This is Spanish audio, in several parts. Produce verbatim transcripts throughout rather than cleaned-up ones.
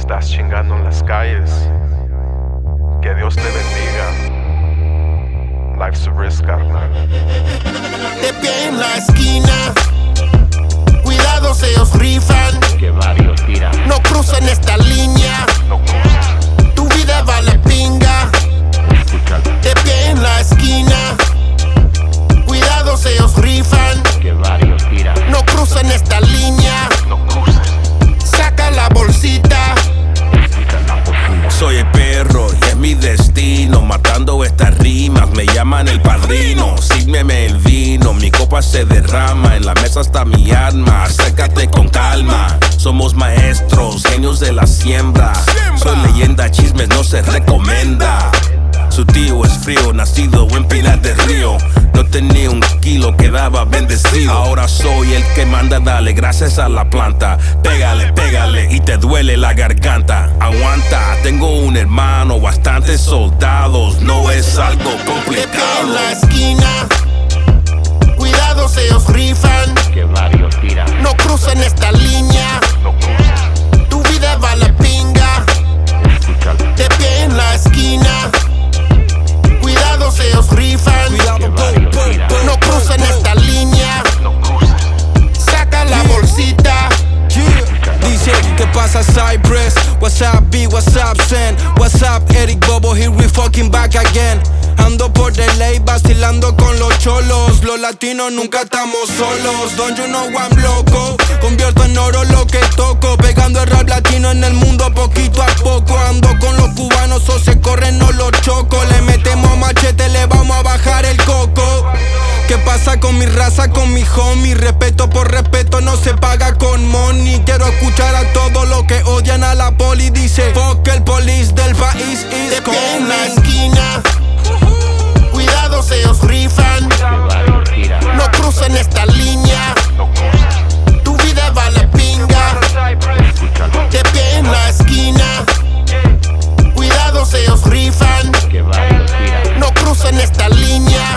estás chingando en las calles, que Dios te bendiga. Life's a risk, carnal. De pie en la esquina, cuidados, ellos rifan. Que varios tiran. No crucen esta línea, No cruces. tu vida vale pinga. Escúchalo. De pie en la esquina, cuidados, ellos rifan. Que varios tiran. No crucen esta línea, No cruces. saca la bolsita. Escucha la cocina. Soy el perro y es mi destino. Matando estas rimas, me llaman el padrino. Sírveme el vino, mi copa se derrama. En la mesa está mi alma, acércate con calma. Somos maestros, genios de la siembra. Soy leyenda, chismes no se recomienda. Su tío es frío, nacido en Pinar del Río. No tenía un kilo, quedaba bendecido. Ahora soy el que manda, dale gracias a la planta. Pégale, pégale y te duele la garganta. Aguanta, tengo un hermano, bastantes soldados. No es algo De pie en complicado. la esquina, cuidados, ellos rifan. Que varios tiran. No crucen esta línea, No cruces. tu vida vale pinga. Escúchalo. De pie en la esquina, cuidados, ellos rifan. Que varios tiran. No crucen esta línea, No cruces. saca la bolsita. Dice, ¿qué pasa Cypress? What's up B, what's up Zen? What's up Eric Bobo, here we fucking back again. Ando por the ley vacilando con los cholos. Los latinos nunca estamos solos. Don't you know I'm loco? Convierto en oro lo que toco. Pegando el rap latino en el mundo poquito a poco. Ando con los cubanos o se corren o los choco. Le metemos machete, le vamos a bajar el coco. ¿Qué pasa con mi raza, con mi homie? Respeto por respeto no se paga con money. Quiero escuchar a todos los que odian a la poli. Dice, fuck el police del país De is pie en la coming. esquina, cuidados, ellos rifan. Que varios tiran. No crucen esta línea, No cruces. tu vida vale pinga. Escúchalo. De pie en la esquina, cuidados, ellos rifan. Que varios tiran. No crucen esta línea,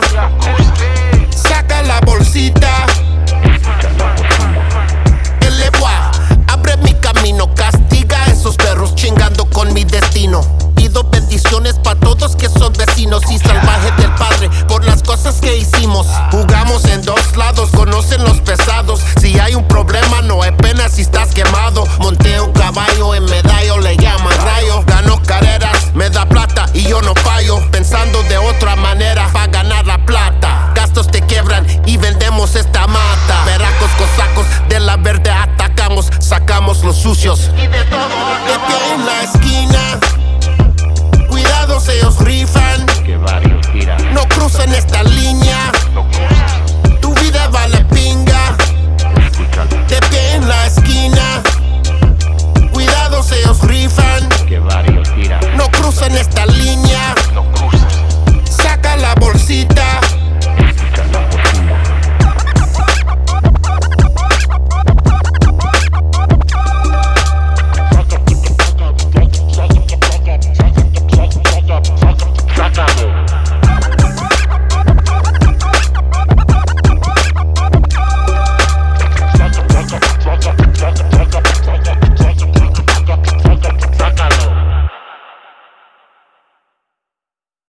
saca la bolsita. Escucha la cocina. El Leboa abre mi camino, castiga a esos perros chingando con mi destino. Pido bendiciones para todos que son vecinos y salvajes del padre por las cosas que hicimos. Jugamos en dos lados, conocen los pesados. Si hay un problema no hay pena si estás quemado. Monté un caballo en medallo, le llaman rayo. Gano carreras, me da plata y yo no fallo. Pensando de otra manera para ganar la plata. Gastos te quiebran y vendemos esta mata. Veracos, cosacos, de la verde atacamos. Sacamos los sucios y de todo. De pie en la esquina, cuidados, ellos rifan. Que varios tiran. No crucen esta línea, No cruces.